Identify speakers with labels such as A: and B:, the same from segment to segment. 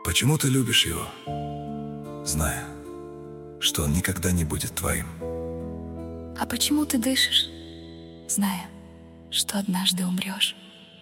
A: Почему ты любишь его, зная, что он никогда не будет твоим?
B: А почему ты дышишь, зная, что однажды умрешь?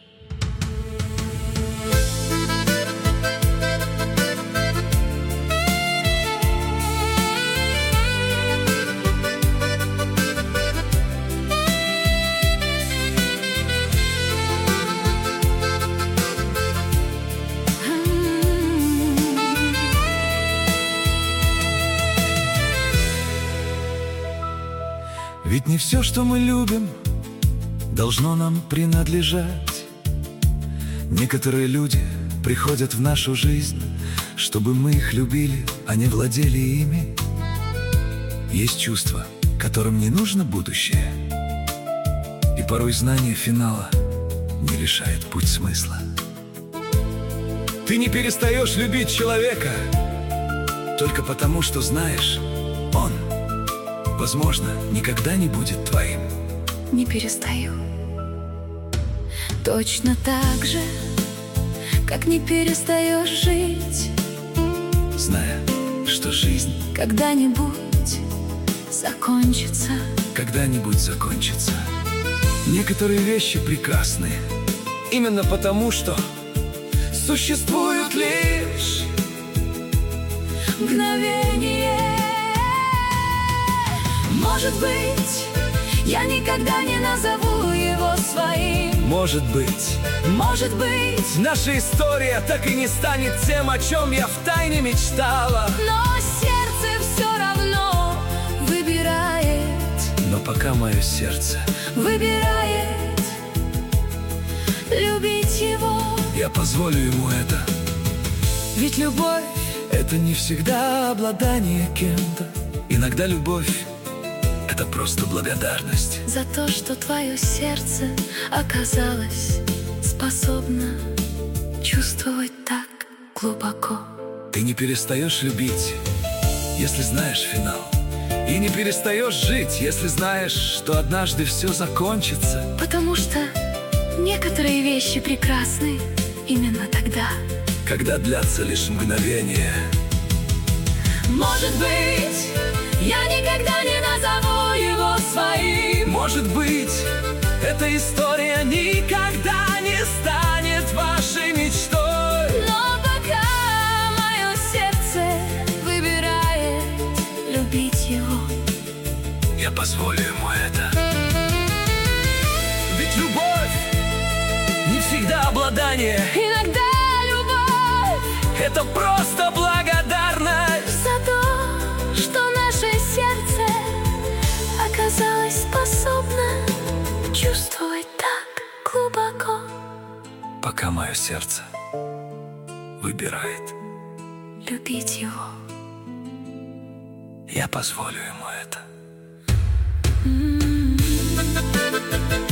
A: Ведь не все, что мы любим, должно нам принадлежать. Некоторые люди приходят в нашу жизнь, чтобы мы их любили, а не владели ими. Есть чувства, которым не нужно будущее, и порой знание финала не лишает путь смысла. Ты не перестаешь любить человека только потому, что знаешь, он, возможно, никогда не будет твоим.
B: Не перестаю. Точно так же, как не перестаешь жить,
A: зная, что жизнь
B: когда-нибудь закончится.
A: когда-нибудь закончится. Некоторые вещи прекрасны именно потому, что существуют лишь
B: мгновение. Может быть, я никогда не назову его своим.
A: Может быть, наша история так и не станет тем, о чем я втайне мечтала.
B: Но сердце все равно выбирает.
A: Но пока мое сердце
B: выбирает любить его,
A: я позволю ему это.
B: ведь любовь
A: — это не всегда обладание кем-то. Иногда любовь — это просто благодарность
B: за то, что твое сердце оказалось способно чувствовать так глубоко.
A: Ты не перестаешь любить, если знаешь финал. И не перестаешь жить, если знаешь, что однажды все закончится.
B: Потому что некоторые вещи прекрасны именно тогда,
A: когда длятся лишь мгновения.
B: Может быть, я никогда не назову его своим.
A: Может быть, эта история никогда не станет вашей мечтой.
B: Но пока мое сердце выбирает любить его,
A: я позволю ему это. Ведь любовь не всегда обладание.
B: иногда любовь
A: — это просто благодарность
B: за то, что наше сердце оказалось способно чувствовать так глубоко.
A: пока мое сердце выбирает
B: Любить его,
A: я позволю ему это.
B: Mm-hmm.